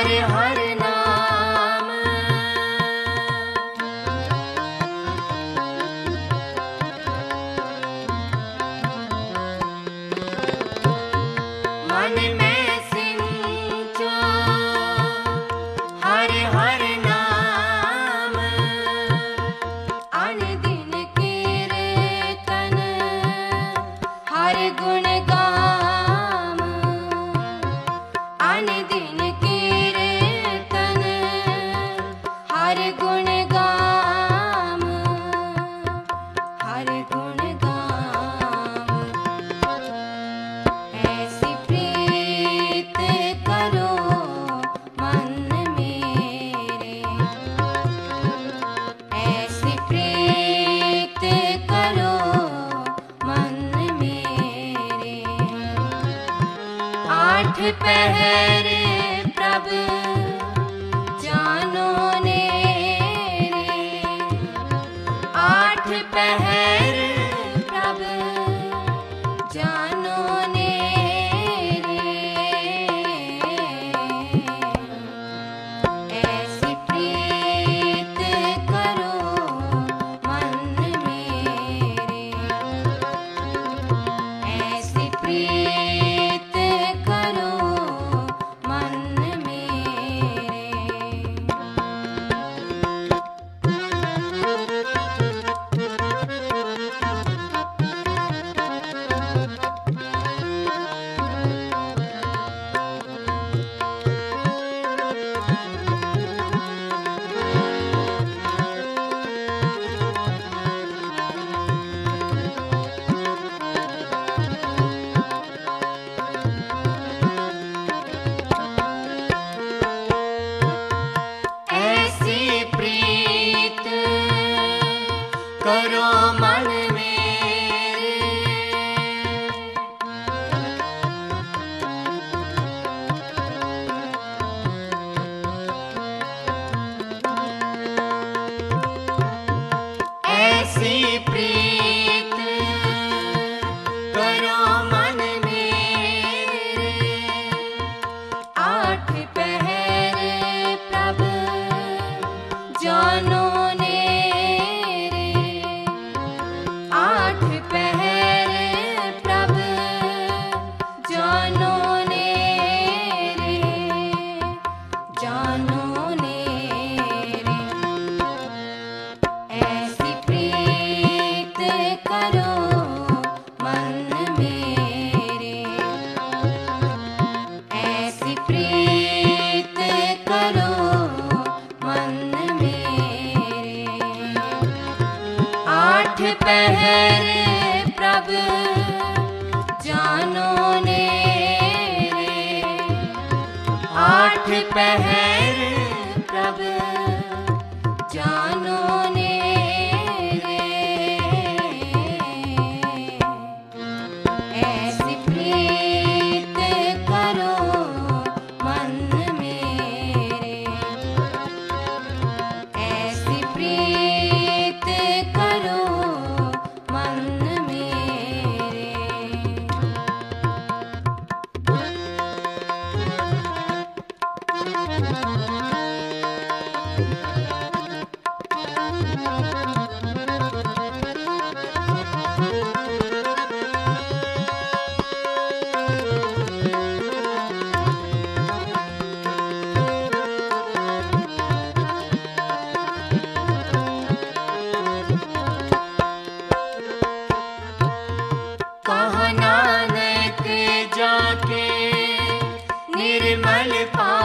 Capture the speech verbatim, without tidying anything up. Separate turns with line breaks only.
हरि हरि नाम। मन में सिंचो हरि हरि नाम, अन दिन कीर्तन हरि गुण गाम। अन दिन कीर्तन हरि गुण गाम, हरि गुण गाम। ऐसी प्रीत करो मन मेरे, ऐसी प्रीत करो मन मेरे। आठ पहर प्रभु जानो ने रे, आठ पहर प्रभु जानो ने रे। ऐसी प्रीत करो मन मेरे, ऐसी प्रीत करो मन मेरे। ऐसी प्रीत करो मन मेरे, ऐसी प्रीत करो मन मेरे। आठ पहर प्रभु जानो ने रे, आठ पहर प्रभु जानो ने रे, जानो ने रे। ऐसी प्रीत करो मन मेरे, ऐसी प्रीत करो मन मेरे। आठ पहर प्रभु जानो ने रे, आठ पहर प्रभु जानो ने रे। ऐसी प्रीत करो मन मेरे, ऐसी प्रीत करो मन मेरे। कहा नानक जाके निर्मल पा